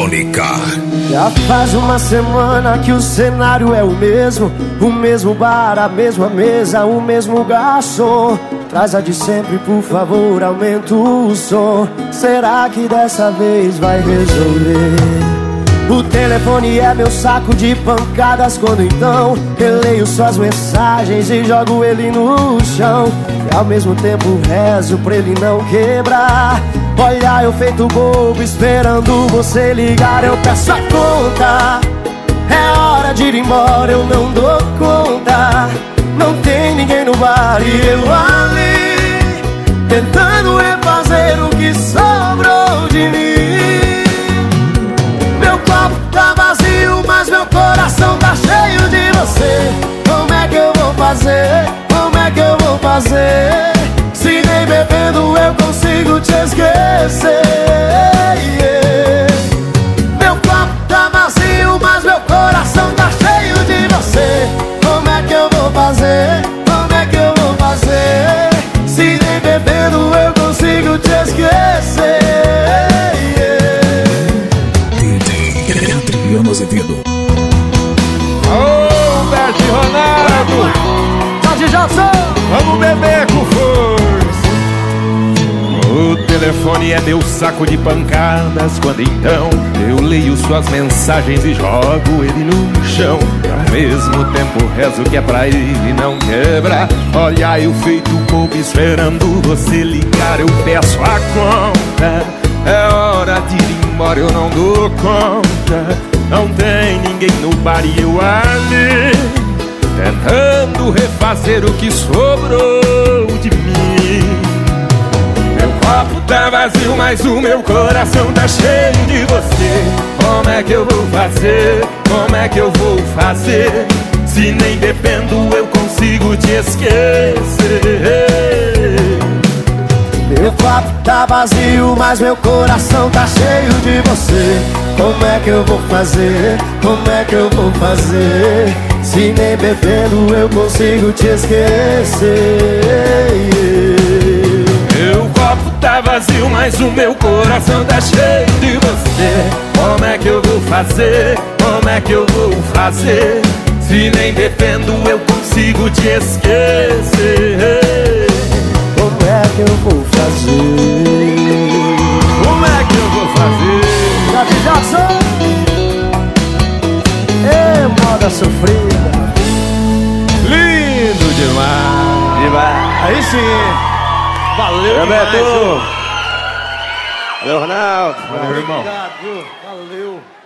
Eletrônica. Já faz uma semana que o cenário é o mesmo bar, a mesma mesa, o mesmo garçom. Traz a de sempre, por favor, aumenta o som. Será que dessa vez vai resolver? O telefone é meu saco de pancadas. Quando então eu leio suas mensagens e jogo ele no chão. E ao mesmo tempo rezo pra ele não quebrar. Olha, eu feito bobo esperando você ligar. Eu peço a conta, é hora de ir embora, eu não dou conta. Não tem ninguém no bar e eu ali tentando refazer o que sobrou de mim. Meu copo tá vazio, mas meu coração tá cheio de você. Como é que eu vou fazer? Como é que eu vou fazer? Se nem bebendo eu consigo te esquecer. Meu copo tá vazio, mas meu coração tá cheio de você. Como é que eu vou fazer? Como é que eu vou fazer? Se nem bebendo eu consigo te esquecer. Adriano Azevedo. Ô, Bert Ronaldo, Jorge Jackson, vamos beber com força. O telefone é meu saco de pancadas. Quando então eu leio suas mensagens e jogo ele no chão. Ao mesmo tempo rezo que é pra ele não quebrar. Olha, eu feito bobo esperando você ligar. Eu peço a conta, é hora de ir embora, eu não dou conta. Não tem ninguém no bar e eu ali tentando refazer o que sobrou de mim. Meu copo tá vazio, mas o meu coração tá cheio de você. Como é que eu vou fazer? Como é que eu vou fazer? Se nem bebendo eu consigo te esquecer. meu copo tá vazio, mas meu coração tá cheio de você. Como é que eu vou fazer? Como é que eu vou fazer? Se nem bebendo eu consigo te esquecer. Meu copo tá vazio, mas o meu coração tá cheio de você. Como é que eu vou fazer? Como é que eu vou fazer? Se nem bebendo eu consigo te esquecer. Como é que eu vou fazer? Como é que eu vou fazer? Jorge Jackson, moda sofrida. Lindo demais! Aí sim. Valeu, Beto! Valeu, Ronaldo! Valeu, irmão! Obrigado, viu? Valeu.